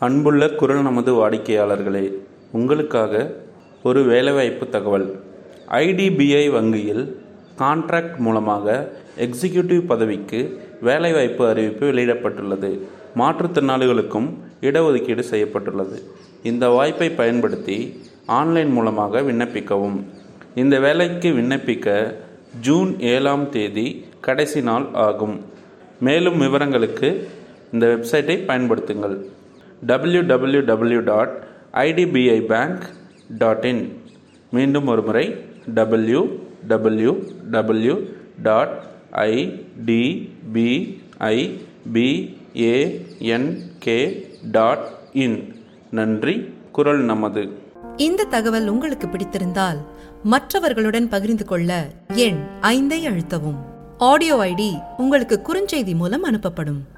அன்புள்ள குரல் நமது வாடிக்கையாளர்களே, உங்களுக்காக ஒரு வேலைவாய்ப்பு தகவல். ஐடிபிஐ வங்கியில் கான்ட்ராக்ட் மூலமாக எக்ஸிக்யூட்டிவ் பதவிக்கு வேலைவாய்ப்பு அறிவிப்பு வெளியிடப்பட்டுள்ளது. மாற்றுத்திறனாளிகளுக்கும் இடஒதுக்கீடு செய்யப்பட்டுள்ளது. இந்த வாய்ப்பை பயன்படுத்தி ஆன்லைன் மூலமாக விண்ணப்பிக்கவும். இந்த வேலைக்கு விண்ணப்பிக்க ஜூன் 7ஆம் தேதி கடைசி நாள் ஆகும். மேலும் விவரங்களுக்கு இந்த வெப்சைட்டை பயன்படுத்துங்கள். www.idbibank.in. மீண்டும் ஒரு முறை www.idbibank.in. நன்றி. குரல் நமது. இந்த தகவல் உங்களுக்கு பிடித்திருந்தால் மற்றவர்களுடன் பகிர்ந்து கொள்ள எண் 5ஐ அழுத்தவும். ஆடியோ ஐடி உங்களுக்கு குறுஞ்செய்தி மூலம் அனுப்பப்படும்.